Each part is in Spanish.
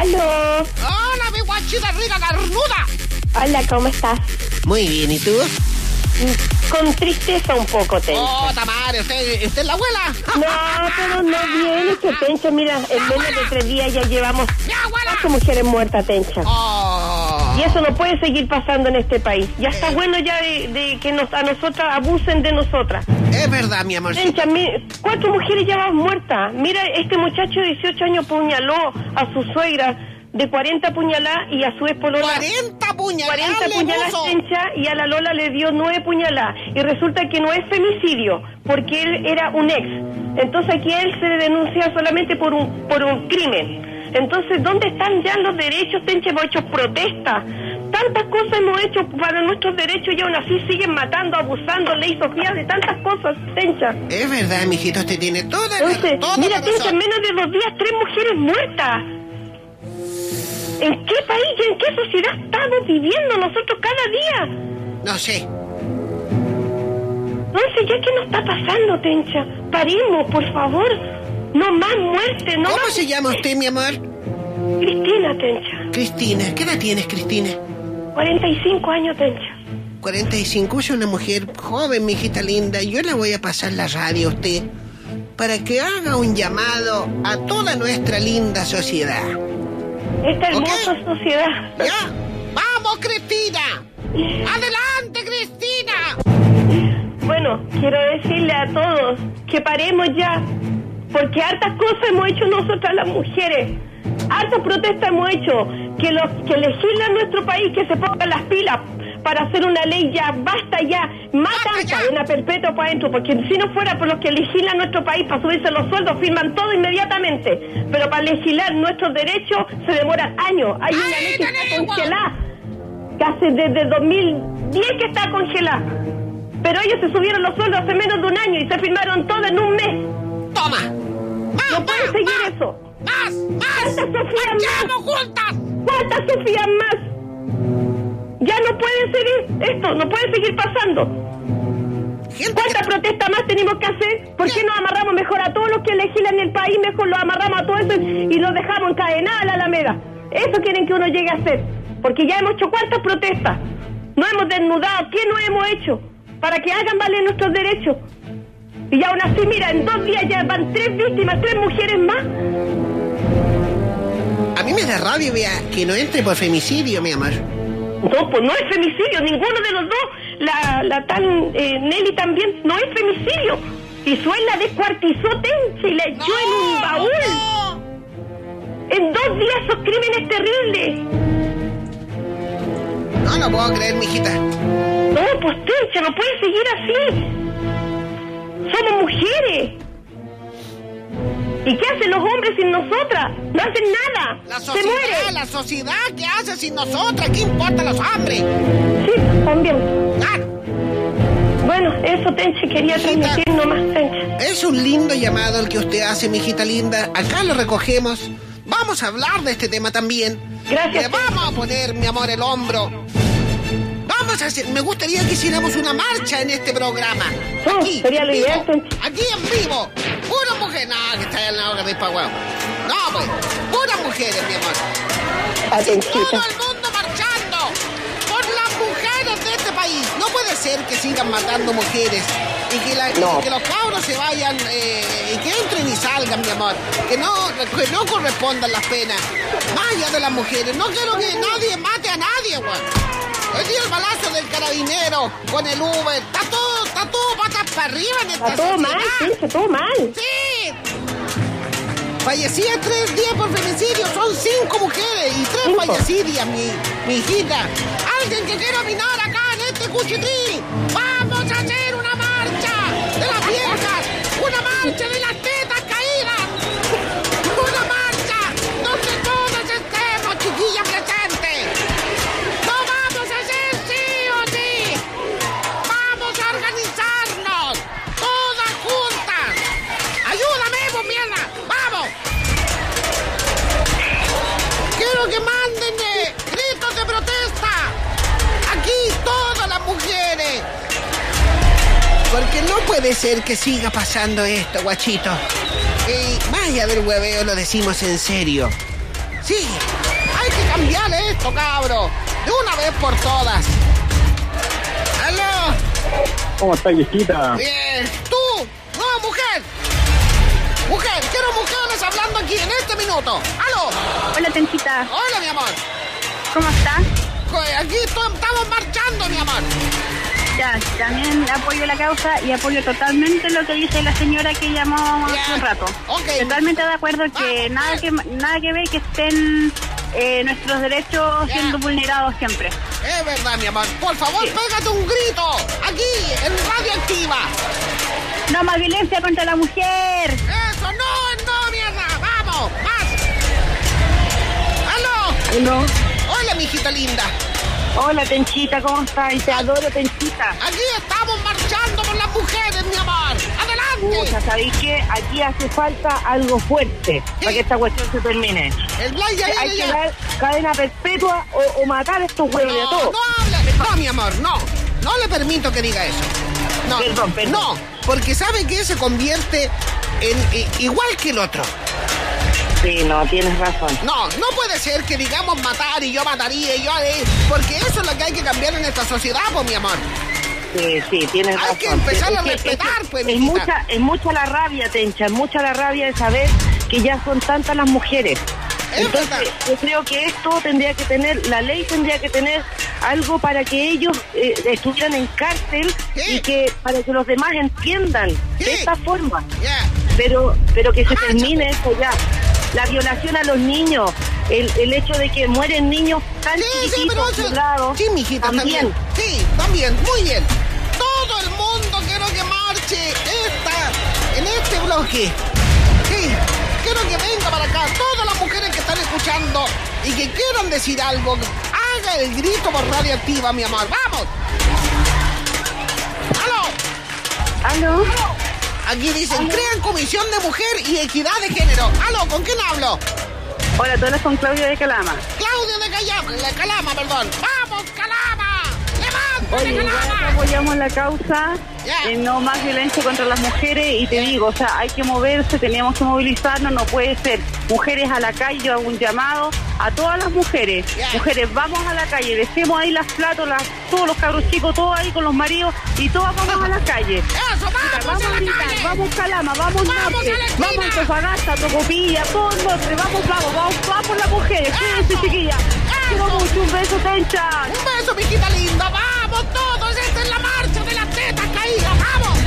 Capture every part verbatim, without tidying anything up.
Aló. Hola, mi guachita rica carnuda. Hola, ¿cómo estás? Muy bien, ¿y tú? Con tristeza un poco, Tencha. Oh, Tamara, ¿usted, ¿usted es la abuela? No, pero no viene, que Tencha, mira, en menos de tres días ya llevamos ¡Mi abuela! cuatro mujeres muertas, Tencha. Oh. Y eso no puede seguir pasando en este país. Ya está bueno ya de, de que nos, a nosotras abusen de nosotras. Es verdad, mi amor. Tencha, mi, cuatro mujeres ya van muertas. Mira, este muchacho de dieciocho años apuñaló a su suegra de cuarenta puñaladas y a su espolola cuarenta puñaladas cuarenta puñaladas, Tencha, y a la Lola le dio nueve puñaladas. Y resulta que no es femicidio, porque él era un ex. Entonces aquí a él se le denuncia solamente por un por un crimen. Entonces, ¿dónde están ya los derechos, Tencha? Hemos hecho protestas. Tantas cosas hemos hecho para nuestros derechos y aún así siguen matando, abusando, ley Sofía, de tantas cosas, Tencha. Es verdad, mijito, usted tiene toda la, Entonces, toda mira, la Tencha, razón. en menos de dos días, tres mujeres muertas. ¿En qué país y en qué sociedad estamos viviendo nosotros cada día? No sé. Entonces, ¿ya qué nos está pasando, Tencha? Parimos, por favor. No más muerte, no ¿Cómo más... se llama usted, mi amor? Cristina, Tencha. Cristina. ¿Qué edad tienes, Cristina? cuarenta y cinco años, Tencha. cuarenta y cinco, es una mujer joven, mijita linda. Yo le voy a pasar la radio a usted para que haga un llamado a toda nuestra linda sociedad. Esta hermosa ¿Ok? sociedad. ¿Ya? ¡Vamos, Cristina! ¡Adelante, Cristina! Bueno, quiero decirle a todos que paremos ya, porque hartas cosas hemos hecho nosotras las mujeres. Hartas protestas hemos hecho, que los que legislan nuestro país que se pongan las pilas para hacer una ley ya, basta ya, matan ya. cadena perpetua para adentro, porque si no fuera por los que legislan nuestro país para subirse los sueldos, firman todo inmediatamente, pero para legislar nuestros derechos se demoran años. Hay una ley que está congelada, que hace desde dos mil diez que está congelada, pero ellos se subieron los sueldos hace menos de un año y se firmaron todo en un mes. ¡Toma! ¡Más, No pueden más, seguir más! eso. ¡Más, más! ¿Cuántas Sofías más? ¡Marchamos juntas! ¿Cuántas Sofías más? Ya no puede seguir esto, no puede seguir pasando. Gente ¿Cuántas que... protestas más tenemos que hacer? ¿Por qué nos amarramos mejor a todos los que legislan el país? Mejor los amarramos a todos eso y los dejamos encadenados a la Alameda. Eso quieren que uno llegue a hacer. Porque ya hemos hecho cuántas protestas. No hemos desnudado. ¿Qué no hemos hecho? Para que hagan valer nuestros derechos. Y aún así, mira, en dos días ya van tres víctimas, tres mujeres más. A mí me da rabia, vea, que no entre por femicidio, mi amor. No, pues no es femicidio, ninguno de los dos. La, la tan eh, Nelly también, no es femicidio. Y su él la descuartizó, Tencha, y la echó ¡No, en un baúl. no! En dos días esos crímenes terribles. No lo puedo creer, mijita. No, pues Tencha, no puede seguir así. Somos mujeres. ¿Y qué hacen los hombres sin nosotras? No hacen nada. La Se sociedad, mueren. la sociedad, ¿qué hace sin nosotras? ¿Qué importa los hombres? Sí, también. Claro. Bueno, eso, Tencha, quería Hijita. transmitir nomás, Tencha. Es un lindo llamado el que usted hace, mijita linda. Acá lo recogemos. Vamos a hablar de este tema también. Gracias. Le vamos a poner, mi amor, el hombro. Vamos a hacer... Me gustaría que hiciéramos una marcha en este programa. Oh, Aquí, sería lo en vivo. ideal, Tencha. Aquí en vivo. Pura mujer. No, que está en la hora de paguao. No, pues. Puras mujeres, mi amor. Ah, Todo Tenchita. el mundo marchando por las mujeres de este país. No puede ser que sigan matando mujeres y que, la- No. y que los cabros se vayan eh, y que entren y salgan, mi amor. Que no, que no correspondan las penas. Más allá de las mujeres. No quiero que nadie mate a nadie, güey. Hoy día el balazo del carabinero con el Uber. Está todo, está todo patas para arriba en esta Está todo mal, sociedad. Tencha, todo mal. ¡Sí! Fallecían tres días por femicidio, son cinco mujeres y tres Cinco. fallecidas, mi, mi hijita. Alguien que quiera opinar acá en este cuchitrí. Vamos a hacer una marcha de las viejas, una marcha de las tetas caídas, una marcha donde todos estemos, chiquillas presentes. ¡Lo vamos a hacer sí o sí! ¡Vamos a organizarnos! ¡Todas juntas! ¡Ayúdame, vos, mierda! ¡Vamos! Quiero que manden eh, gritos de protesta. Aquí todas las mujeres. Porque no puede ser que siga pasando esto, guachito. Y más allá del hueveo lo decimos en serio. Sí, hay que cambiar esto, cabro. De una vez por todas. ¿Aló? ¿Cómo estás, viejita? Bien. ¿Tú? No, mujer. Mujer, quiero mujeres hablando aquí en este minuto. ¿Aló? Hola, Tenchita. Hola, mi amor. ¿Cómo estás? Aquí estoy, estamos marchando, mi amor. Ya, también apoyo la causa y apoyo totalmente lo que dice la señora que llamó hace un rato. Okay. Totalmente de acuerdo que Vamos, nada pues. que nada que ver que estén eh, nuestros derechos Ya. siendo vulnerados siempre. Es verdad, mi amor. Por favor, Sí. pégate un grito. Aquí, en Radioactiva. No más violencia contra la mujer. Eso, no, no, mierda. Vamos, más. ¿Aló? Hola. Hola, mijita linda. Hola, Tenchita, ¿cómo estás? Te adoro, Tenchita. Aquí estamos marchando por las mujeres, mi amor. ¡Adelante! Pucha, ¿sabéis qué? Aquí hace falta algo fuerte para que esta cuestión se termine. El Blay ya Hay viene que ya. dar cadena perpetua o, o matar a estos huevos a No, todos. no hable. No, mi amor, no. No le permito que diga eso. No, Perdón, perdón. No, porque sabe que se convierte en eh, igual que el otro. Sí, no, tienes razón. No, no puede ser que digamos matar y yo mataría y yo haré, porque eso es lo que hay que cambiar en esta sociedad, pues, mi amor. Sí, sí, tienes Hay razón. que empezar Es a que- respetar, es, pues, es mijita. mucha, es mucha la rabia, Tencha, es mucha la rabia de saber que ya son tantas las mujeres. Es Entonces, verdad. yo creo que esto tendría que tener, la ley tendría que tener algo para que ellos eh, estuvieran en cárcel Sí. y que para que los demás entiendan Sí. de esta forma. Ya. Pero, pero que se Marcha. termine eso ya. La violación a los niños, el, el hecho de que mueren niños tan Sí, sí, pero chiquititos, eso... violados, Sí, mijita, también. también. Sí, también, muy bien. Todo el mundo quiero que marche esta, en este bloque. Sí, quiero que venga para acá todas las mujeres que están escuchando y que quieran decir algo. Haga el grito por Radioactiva, mi amor. ¡Vamos! ¡Aló! ¿Aló? Aquí dicen, crean comisión de mujer y equidad de género. ¡Aló! ¿Con quién hablo? Hola, tú eres con Claudia de Calama. Claudia de Calama, de Calama, perdón. ¡Vamos, Calama! ¡Levántate, Oye, igual acá Calama! apoyamos la causa, Ya. eh, no más violencia contra las mujeres y te digo, o sea, hay que moverse, teníamos que movilizarnos, no puede ser mujeres a la calle, yo hago un llamado a todas las mujeres, Ya. mujeres, vamos a la calle, dejemos ahí las platos, las, todos los cabros chicos, todos ahí con los maridos y todas vamos a la calle. ¡Eso, vamos, Vamos a a la gritar, calle! vamos Calama, vamos ¡Vamos norte, a la esquina! vamos Antofagasta, Tocopilla, todo el norte, vamos, vamos, vamos, vamos las mujeres, cuídense ¡Eso! chiquillas. Quiero ¡Eso! mucho, un beso, Tencha. ¡Un beso, mijita linda! ¡Vamos todos! ¡Esta es la marcha de las tetas caídas! ¡Vamos!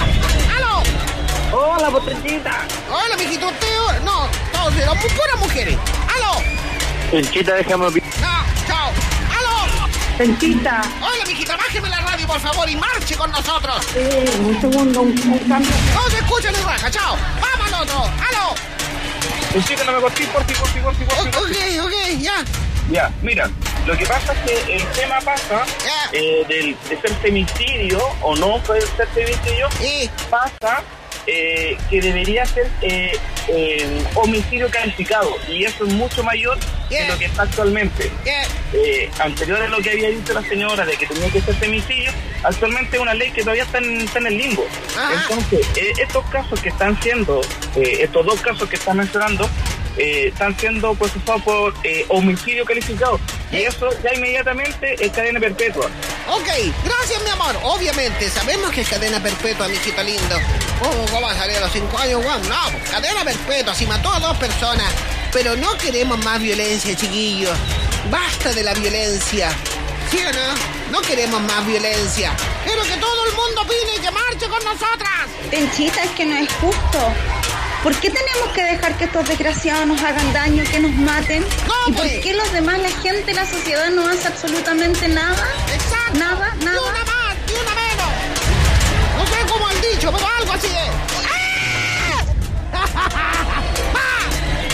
¡Aló! Hola, potrencita. Hola, mijito, usted... No, todos, pero puras mujeres. ¡Aló! Tenchita, déjame... opi- No, chao. ¡Aló! Tenchita. Hola, mijita, bájeme la radio, por favor, y marche con nosotros. Eh, un segundo, un, un cambio. No se escucha ni raja, chao. ¡Vamos al otro! ¡Aló! Tenchita, no me cortís, por ti, por ti, por ti, por O- ti, por ti. ok, ok, ya. Ya, mira, lo que pasa es que el tema pasa Ya. eh, del, de ser femicidio o no ser femicidio, Eh, pasa eh, que debería ser eh, eh, homicidio calificado y eso es mucho mayor Yeah. que lo que está actualmente. eh, Eh, anterior a lo que había dicho la señora de que tenía que ser femicidio, actualmente es una ley que todavía está en, está en el limbo. Ajá. Entonces, eh, estos casos que están siendo, eh, estos dos casos que están mencionando, eh, están siendo procesados por eh, homicidio calificado y eso ya inmediatamente es cadena perpetua. ok, gracias, mi amor. Obviamente, sabemos que es cadena perpetua, mijito lindo. Oh, ¿cómo va a salir a los cinco años, Juan? No, pues, cadena perpetua, si mató a dos personas. Pero no queremos más violencia, chiquillos. Basta de la violencia. ¿Sí o no? No queremos más violencia. Quiero que todo el mundo opine y que marche con nosotras. Tenchita, es que no es justo. ¿Por qué tenemos que dejar que estos desgraciados nos hagan daño, que nos maten? No, ¿Y por pues. qué los demás, la gente, la sociedad no hace absolutamente nada? Exacto. Nada, Ni nada. una más, ni una menos. No sé cómo han dicho, pero algo así es. ¡Ah! ¡Ah!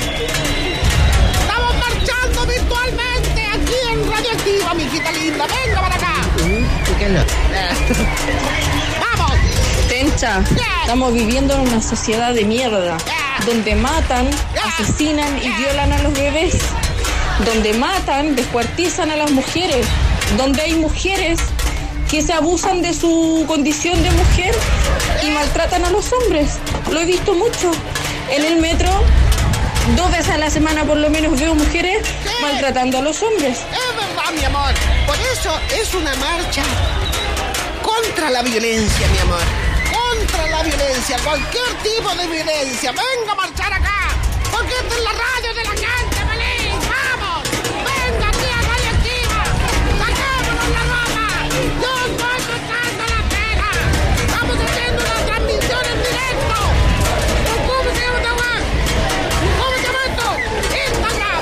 Estamos marchando virtualmente aquí en Radioactiva, mijita linda. Venga para acá. ¡Vamos! Tencha, Ya. estamos viviendo en una sociedad de mierda, Ya. donde matan, Ya. asesinan y Ya. violan a los bebés, donde matan, descuartizan a las mujeres, donde hay mujeres que se abusan de su condición de mujer y maltratan a los hombres. Lo he visto mucho. En el metro dos veces a la semana por lo menos veo mujeres ¿Qué? maltratando a los hombres. Es verdad, mi amor. Por eso es una marcha contra la violencia, mi amor. Contra la violencia, cualquier tipo de violencia. Venga a marchar acá, porque esta es la radio de la gente, feliz. ¡Vamos! ¡Venga aquí a Radio Activa! ¡Saquémonos la ropa! ¡Yo estoy cortando la tela! ¡Estamos haciendo una transmisión en directo! ¿Cómo se llama esta web? ¿Cómo se llama esto? ¡Instagram!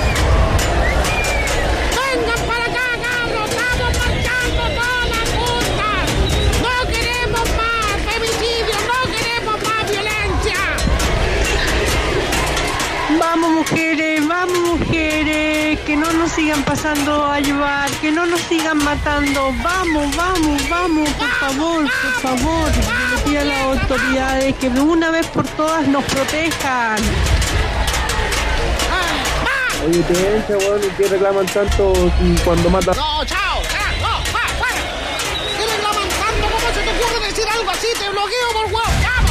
¡Vengan para acá, cabros! ¡Estamos marchando todas juntas! ¡No queremos más femicidios! ¡No queremos más violencia! Vamos mujeres, vamos mujeres, que no nos sigan pasando a llevar, que no nos sigan matando, vamos, vamos, vamos, por favor, por favor, le pido a las autoridades que de una vez por todas nos protejan. Oye, tenencia, weón, ¿y qué reclaman tanto cuando matan? No, chao, chao, no, va, fuera. ¿Qué reclaman tanto? ¿Cómo se te ocurre decir algo así? Te bloqueo por huevo, vamos.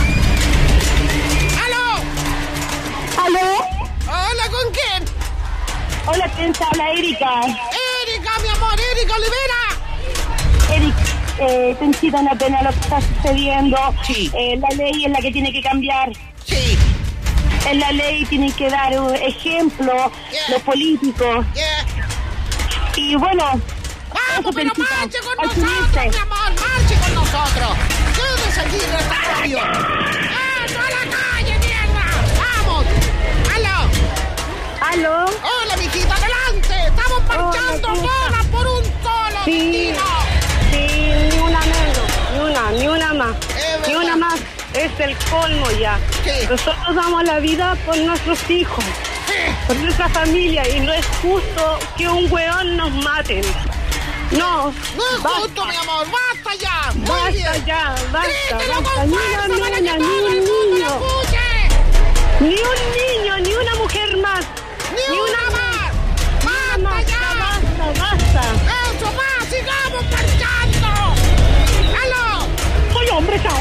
¡Aló! ¿Aló? Hola, ¿con quién? Hola, ¿quién te habla? Erika. Erika, mi amor, Erika Olivera. Erika, eh, Tenchita, una pena lo que está sucediendo. Sí. Eh, la ley es la que tiene que cambiar. Sí. En la ley tienen que dar un ejemplo Yeah. los políticos. Yeah. Y bueno, Vamos, eso, pero Tenchita, marche con hay que nosotros, unirse. mi amor, marche con nosotros. Quédese aquí en esta radio. ¡Eso, a la calle, mierda! ¡Vamos! ¡Aló! ¿Aló? Hola, mijita, adelante. Estamos marchando Hola, todas por un solo Sí. destino. Sí, ni una menos, ni una, ni una más, Es ni una verdad. más. Es el colmo ya. Sí. Nosotros damos la vida por nuestros hijos, Sí. por nuestra familia, y no es justo que un weón nos maten. No, No es basta, justo, mi amor. ¡Basta ya! Muy basta bien. ya, basta, Grítelo basta. con Ni fuerza una para que niña, ni todo el un mundo lo niño, escuche. ni un niño, ni una mujer más, ¡Ni una más! ¡Basta más. ya! Basta, basta. ¡Eso más! ¡Sigamos marchando! ¡Aló! Soy hombre, chao.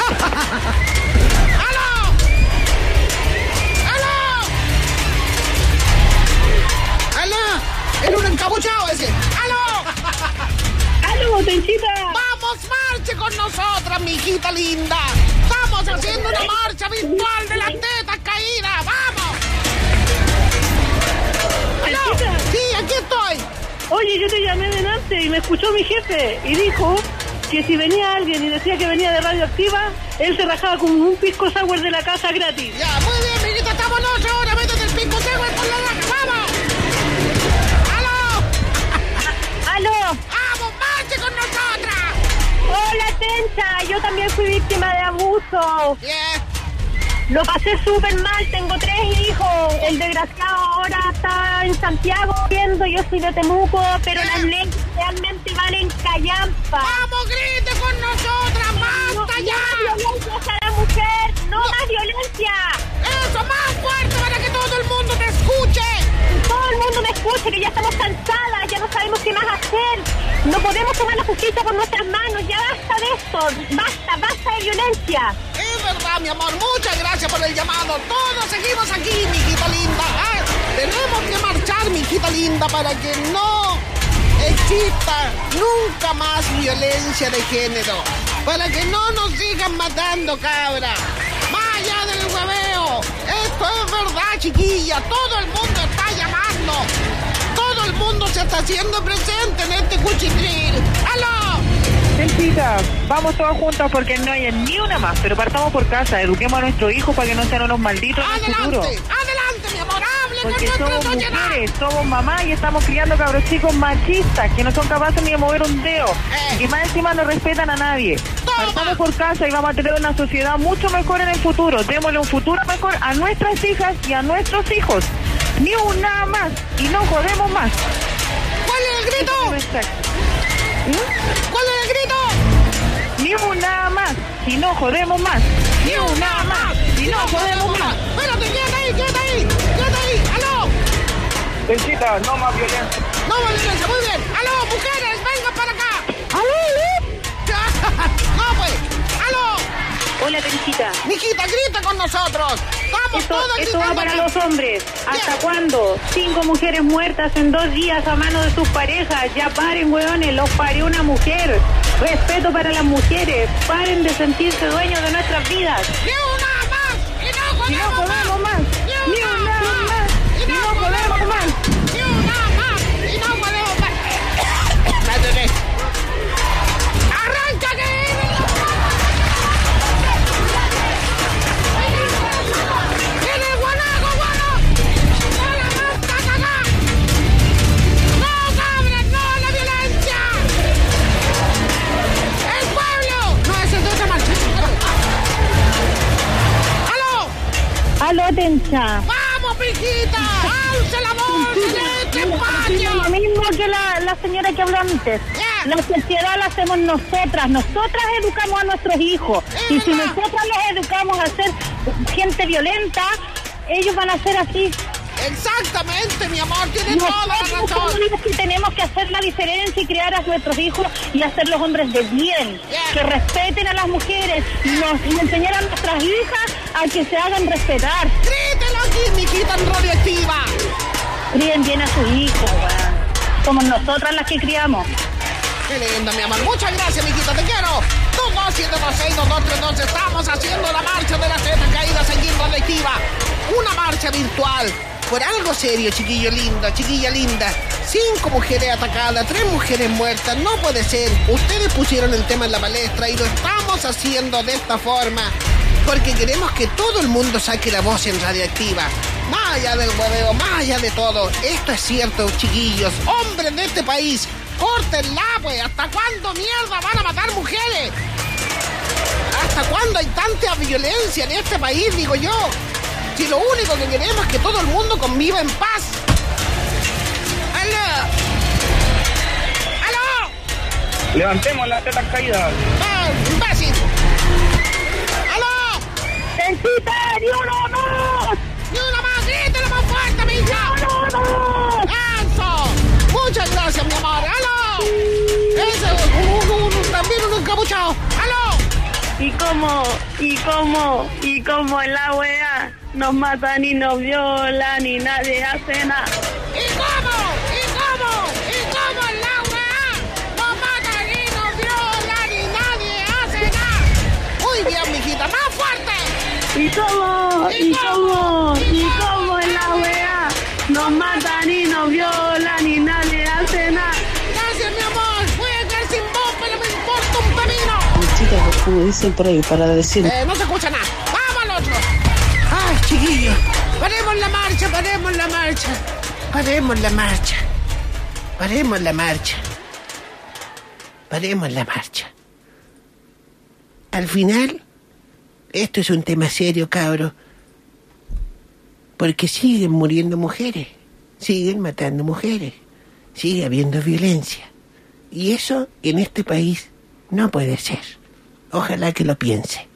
¡Aló! ¡Aló! ¡Aló! ¡Era un encapuchado ese! ¡Aló! ¡Aló, Tenchita! ¡Vamos, marche con nosotras, mi hijita linda! ¡Estamos haciendo una marcha virtual de las tetas caídas! ¡Vamos! ¡Aló! Tenchita. ¡Sí, aquí estoy! Oye, yo te llamé delante y me escuchó mi jefe y dijo que si venía alguien y decía que venía de Radioactiva, él se rajaba con un pisco sour de la casa gratis. Ya, muy bien, mi hijita, estamos en ocho horas, métete el pico seco por la raja, ¡vamos! ¡Aló! ¡Aló! ¡Vamos, marche con nosotras! ¡Hola, Tencha! Yo también fui víctima de abuso. Yeah. Lo pasé súper mal, tengo tres hijos. El desgraciado ahora está en Santiago viendo, yo soy de Temuco, pero las leyes realmente valen callampa. ¡Vamos, grite con nosotras! ¡Basta ya! No más violencia hacia la mujer, no, No. más violencia. ¡Eso, más fuerte para que todo el mundo te escuche! Todo el mundo me escuche, que ya estamos cansadas, ya no sabemos qué más hacer. No podemos tomar la justicia por nuestras manos, ya basta de esto, basta, basta de violencia. Es verdad, mi amor, muchas gracias por el llamado. Todos seguimos aquí, mi hijita linda. Ah, tenemos que marchar, mi hijita linda, para que no exista nunca más violencia de género. Para que no nos sigan matando, cabra. Más allá del hueveo. Esto es verdad, chiquilla. Todo el mundo está llamando. Todo el mundo se está haciendo presente en este cuchitril. ¡Aló! Tenchita, vamos todas juntas porque no hay ni una más, pero partamos por casa, eduquemos a nuestros hijos para que no sean unos malditos en el futuro. Adelante, adelante, mi amor, hable con Porque nuestra somos sociedad. mujeres, somos mamás y estamos criando cabros chicos machistas que no son capaces ni de mover un dedo Eh. y más encima no respetan a nadie. Toma. Partamos por casa y vamos a tener una sociedad mucho mejor en el futuro. Démosle un futuro mejor a nuestras hijas y a nuestros hijos. Ni una más y no jodemos más. ¿Cuál es el grito? ¿Cuál es el grito? Ni una más y no jodemos más. Ni una más y no jodemos más. Espérate, quédate ahí, quédate ahí, quédate ahí. ¡Aló! Tenchita, no más violencia. No, violencia, muy bien. ¡Aló, mujeres, vengan para acá! ¡Aló! No, pues. ¡Aló! Hola, Teresita. Mijita, grita con nosotros. Vamos Esto, todos esto va gritando para acá. los hombres. ¿Hasta Bien. cuándo? Cinco mujeres muertas en dos días a manos de sus parejas. Ya paren, hueones, los parió una mujer. Respeto para las mujeres. Paren de sentirse dueños de nuestras vidas. ¡Ni una más! ¡Y no Y no podemos podemos más! más. Ni una más. ¡Y Y no podemos más. ¡Ni una más! ¡Y no podemos más! ¡Métete! ¡Arranca que viene la ¡Viene el guanaco, guano! ¡No la marcha, cagá! ¡No, cabras! ¡No a la violencia! ¡El pueblo! No, ese es de otra marcha. ¡Aló! Aló, Tencha. ¡Vamos, pijita! ¡Alce la voz en este espacio! Lo mismo que la, la señora que habló antes. Ya. La sociedad la hacemos nosotras. Nosotras educamos a nuestros hijos. Es Y si verdad. nosotras los educamos a ser gente violenta, ellos van a ser así. Exactamente, mi amor, tiene toda la Nosotros razón. somos los que tenemos que hacer la diferencia y criar a nuestros hijos y hacerlos hombres de bien, Yeah. que respeten a las mujeres y, nos, y enseñar a nuestras hijas a que se hagan respetar. Grítelo aquí, mijita en radioactiva. Críen bien a sus hijos, weón. Somos nosotras las que criamos. Qué lindo, mi amor. Muchas gracias, mijita, te quiero. dos dos siete dos seis dos dos tres dos. Estamos haciendo la marcha de las tetas caídas aquí en radioactiva. Una marcha virtual. Por algo serio, chiquillo lindo, chiquilla linda. Cinco mujeres atacadas, tres mujeres muertas. No puede ser. Ustedes pusieron el tema en la palestra y lo estamos haciendo de esta forma porque queremos que todo el mundo saque la voz en radioactiva. Más allá del hueveo, más allá de todo. Esto es cierto, chiquillos. Hombres de este país, córtenla, pues. ¿Hasta cuándo mierda van a matar mujeres? ¿Hasta cuándo hay tanta violencia en este país, digo yo? Si lo único que queremos es que todo el mundo conviva en paz. ¡Aló! ¡Aló! Levantemos las tetas caídas. ¡Ah, imbécil! ¡Aló! ¡Tencita, ni uno más! ¡Ni una más! ¡Grítelo más fuerte, mi hija! ¡No, no! ¡Eso! Muchas gracias, mi amor. ¡Aló! Ese, un, un, un, también un encapuchado. ¡Aló! ¿Y cómo? ¿Y cómo? ¿Y cómo en la wea? Nos matan y nos violan y nadie hace nada. ¿Y cómo? ¿Y cómo? ¿Y cómo en la weá? Nos matan y nos violan y nadie hace nada. Muy bien, mijita, más fuerte. ¿Y cómo? ¿Y cómo? ¿Y cómo en la wea? Nos matan y nos violan y nadie hace nada. Gracias, mi amor. Voy a quedar sin voz, pero me importa un pepino. Chicas, como dicen por ahí, para decir... Eh, no se escucha nada. ¡Vamos al otro! ¡Ay, chiquillos! ¡Paremos la marcha, paremos la marcha! ¡Paremos la marcha! ¡Paremos la marcha! ¡Paremos la marcha! Al final, esto es un tema serio, cabros. Porque siguen muriendo mujeres. Siguen matando mujeres. Sigue habiendo violencia. Y eso, en este país, no puede ser. Ojalá que lo piense.